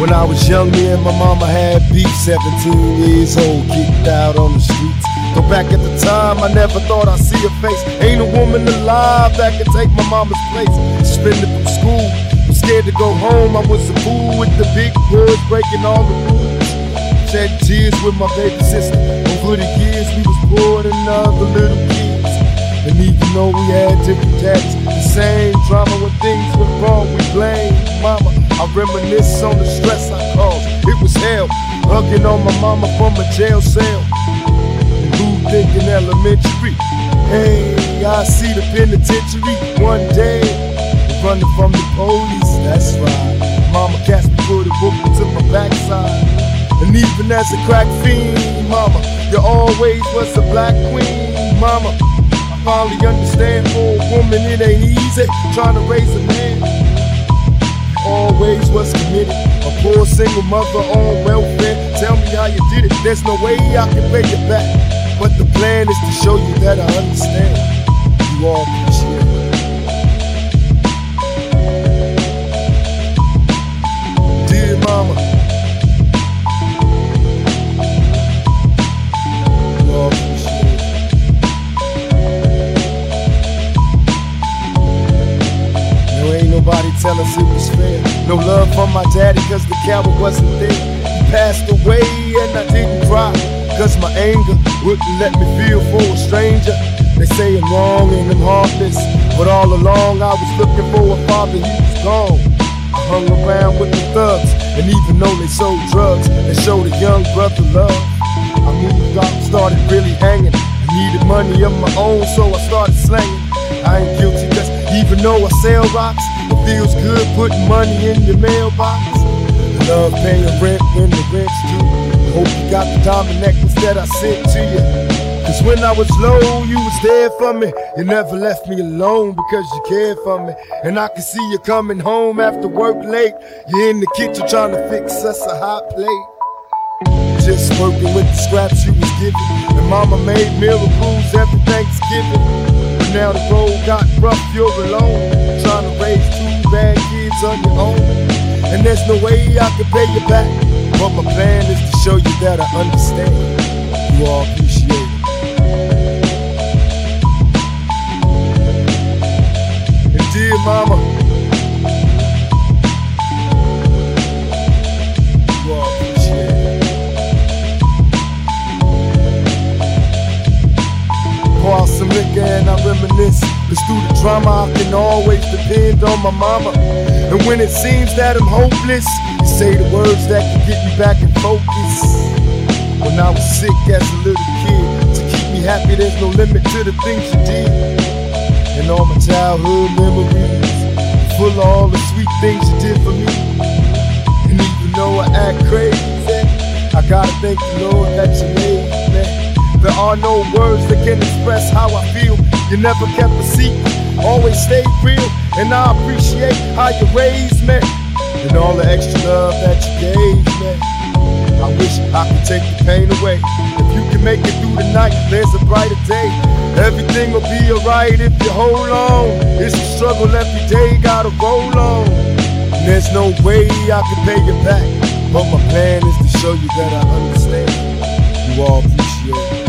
When I was young, me and my mama had beef. 17 years old, kicked out on the streets. But back at the time, I never thought I'd see her face. Ain't a woman alive that could take my mama's place. Suspended from school, was scared to go home. I was a fool with the big boys, breaking all the rules. Shed tears with my baby sister. Over the years, we was poor than other little kids. And even though we had different daddies, the same drama when things went wrong, we blame mama. I reminisce on the stress I caused. It was hell, hugging on my mama from a jail cell. Who thinking elementary? Hey, I see the penitentiary one day. Running from the police, that's right. Mama cast me for the book to my backside. And even as a crack fiend, mama, you always was a black queen, mama. I finally understand for a woman it ain't easy trying to raise a man. Always was committed, a poor single mother on welfare. Tell me how you did it, there's no way I can pay you back. But the plan is to show you that I understand. You all appreciate it. Dear mama, you all appreciate it. There ain't nobody tell us it was fair. No love from my daddy cause the coward wasn't there. He passed away and I didn't cry, cause my anger wouldn't let me feel for a stranger. They say I'm wrong and I'm heartless, but all along I was looking for a father, he was gone. I hung around with the thugs, and even though they sold drugs, they showed a young brother love. I moved out and started really hanging. I needed money of my own, so I started slanging. I ain't guilty cause even though I sell rocks, it feels good putting money in your mailbox. I love paying rent when the rent's due. Hope you got the diamond necklace that I sent to you. Cause when I was low, you was there for me. You never left me alone because you cared for me. And I can see you coming home after work late. You're in the kitchen trying to fix us a hot plate. Just working with the scraps you was given. And mama made miracles every Thanksgiving. But now the road got rough, you're alone. Trying to raise 2 bad kids on your own. And there's no way I can pay you back. But my plan is to show you that I understand. You all appreciate it. And dear mama, you all appreciate it. Pour out some liquor and I reminisce. Cause through the drama I can always depend on my mama. And when it seems that I'm hopeless, you say the words that can get me back in focus. When I was sick as a little kid, to keep me happy there's no limit to the things you did. And all my childhood memories, full of all the sweet things you did for me. And even though I act crazy, I gotta thank the Lord that you made me. There are no words that can express how I feel. You never kept a secret, always stayed real. And I appreciate how you raised me, and all the extra love that you gave me. I wish I could take the pain away. If you can make it through the night, there's a brighter day. Everything will be alright if you hold on. It's a struggle every day, gotta roll on. And there's no way I can pay you back, but my plan is to show you that I understand. You all appreciate it.